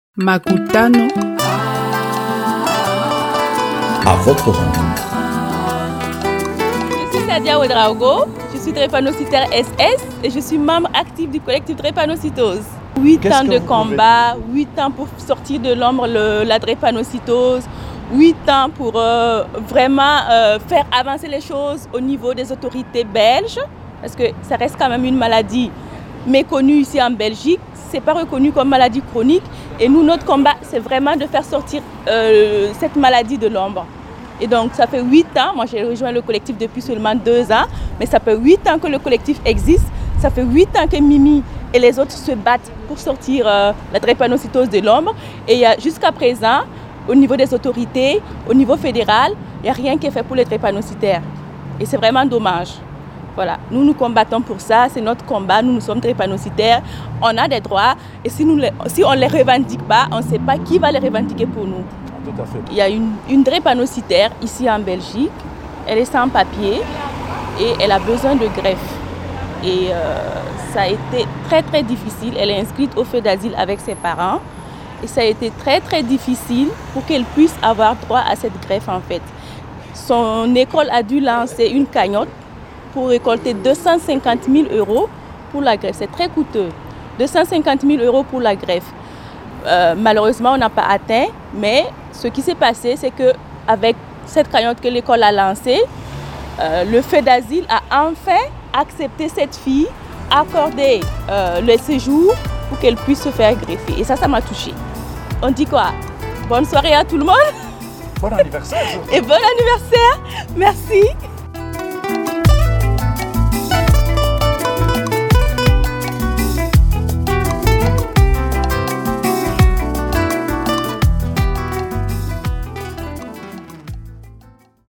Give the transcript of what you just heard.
Makutano. À votre rencontre. Je suis Sadia Ouedraogo, je suis drépanocytaire SS et je suis membre actif du collectif Drépanocytose. 8 ans de combat, 8 ans pour sortir de l'ombre la drépanocytose, 8 ans pour vraiment faire avancer les choses au niveau des autorités belges, parce que ça reste quand même une maladie méconnue ici en Belgique, c'est pas reconnu comme maladie chronique et nous, notre combat, c'est vraiment de faire sortir cette maladie de l'ombre. Et donc ça fait 8 ans, moi j'ai rejoint le collectif depuis seulement 2 ans, mais ça fait 8 ans que le collectif existe, ça fait 8 ans que Mimi et les autres se battent pour sortir la drépanocytose de l'ombre. Et jusqu'à présent, au niveau des autorités, au niveau fédéral, il n'y a rien qui est fait pour les drépanocytaires. Et c'est vraiment dommage. Voilà, nous combattons pour ça, c'est notre combat, nous sommes drépanocytaires, on a des droits et si on ne les revendique pas, on ne sait pas qui va les revendiquer pour nous. Tout à fait. Il y a une drépanocytaire ici en Belgique, elle est sans papier et elle a besoin de greffe. Et ça a été très très difficile, elle est inscrite au feu d'asile avec ses parents et ça a été très très difficile pour qu'elle puisse avoir droit à cette greffe en fait. Son école a dû lancer une cagnotte pour récolter 250 000 € pour la greffe. C'est très coûteux. 250 000 € pour la greffe. Malheureusement, on n'a pas atteint, mais ce qui s'est passé, c'est qu'avec cette cagnotte que l'école a lancée, le feu d'asile a enfin accepté cette fille, accordé le séjour pour qu'elle puisse se faire greffer. Et ça m'a touchée. On dit quoi? Bonne soirée à tout le monde. Bon anniversaire. Et bon anniversaire. Merci.